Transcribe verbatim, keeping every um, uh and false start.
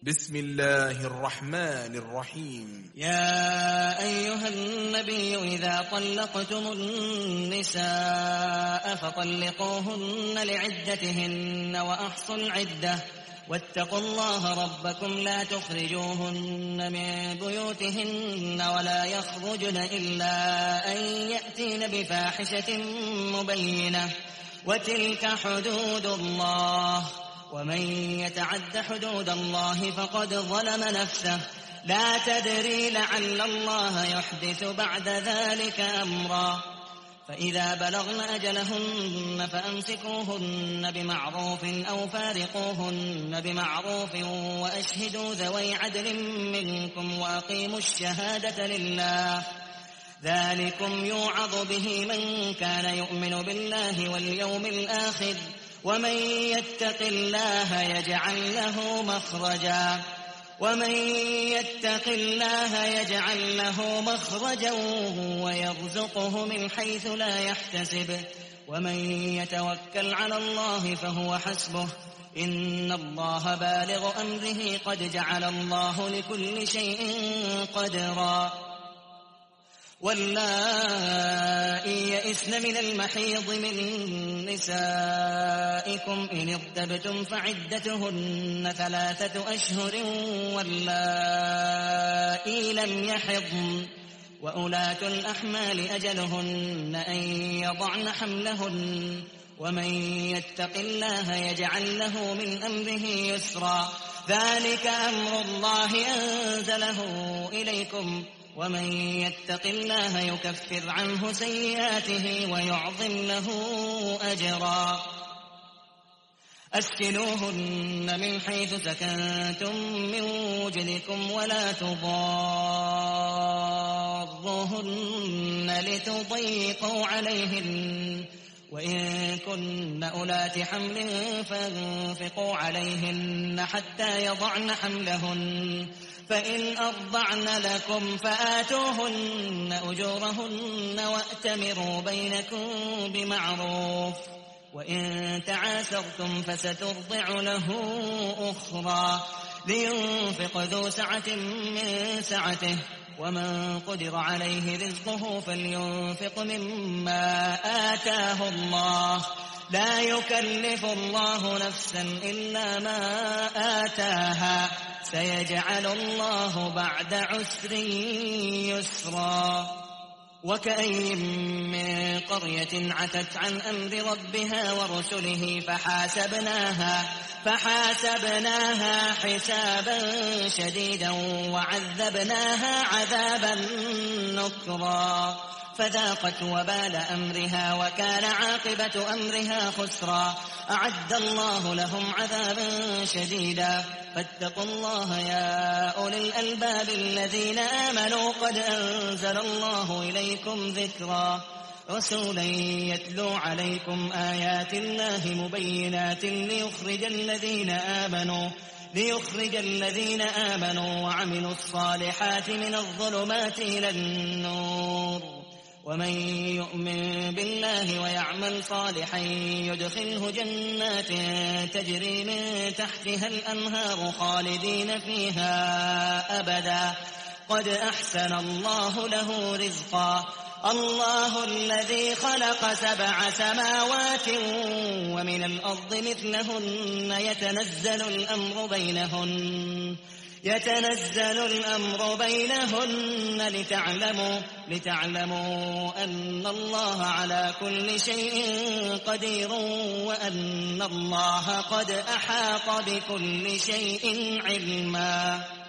بسم الله الرحمن الرحيم. يا أيها النبي إذا طلقتم النساء فطلقوهن لعدتهن وأحصوا العدة واتقوا الله ربكم لا تخرجوهن من بيوتهن ولا يخرجن إلا أن يأتين بفاحشة مبينة وتلك حدود الله ومن يتعد حدود الله فقد ظلم نفسه لا تدري لعل الله يحدث بعد ذلك أمرا فإذا بلغن أجلهن فأمسكوهن بمعروف أو فارقوهن بمعروف وأشهدوا ذوي عدل منكم وأقيموا الشهادة لله ذلكم يوعظ به من كان يؤمن بالله واليوم الآخر ومن يتق الله يجعل له مخرجا ومن يتق الله يجعل له مخرجا ويرزقه من حيث لا يحتسب ومن يتوكل على الله فهو حسبه إن الله بالغ أمره قد جعل الله لكل شيء قدرا واللائي يئسن من المحيض من نسائكم إن ارتبتم فعدتهن ثلاثة أشهر واللائي لم يحضن وأولاة الأحمال أجلهن أن يضعن حملهن ومن يتق الله يجعل له من أمره يسرا ذلك أمر الله أنزله إليكم ومن يتق الله يكفر عنه سيئاته ويعظم له أجرا أسكنوهن من حيث سكنتم من وجدكم ولا تضاروهن لتضيقوا عليهن وإن كن أولات حمل فانفقوا عليهن حتى يضعن حملهن فإن أرضعن لكم فآتوهن أجورهن وأتمروا بينكم بمعروف وإن تعاسرتم فسترضع له أخرى لينفق ذو سعة من سعته ومن قدر عليه رزقه فلينفق مما آتاه الله لا يكلف الله نفسا إلا ما آتاها سيجعل الله بعد عسر يسرا وكأي من قرية عتت عن أمر ربها ورسله فحاسبناها فحاسبناها حسابا شديدا وعذبناها عذابا نكرا فذاقت وبال أمرها وكان عاقبة أمرها خسرا أعد الله لهم عذابا شديدا فاتقوا الله يا أولي الألباب الذين آمنوا قد أنزل الله إليكم ذكرا رسولا يتلو عليكم آيات الله مبينات ليخرج الذين آمنوا ليخرج الذين آمنوا وعملوا الصالحات من الظلمات إلى النور ومن يؤمن بالله ويعمل صالحا يدخله جنات تجري من تحتها الأنهار خالدين فيها أبدا قد أحسن الله له رزقا الله الذي خلق سبع سماوات ومن الأرض مثلهن يتنزل الأمر بينهن يتنزل الأمر بينهن لتعلموا لتعلموا أن الله على كل شيء قدير وأن الله قد أحاط بكل شيء علما.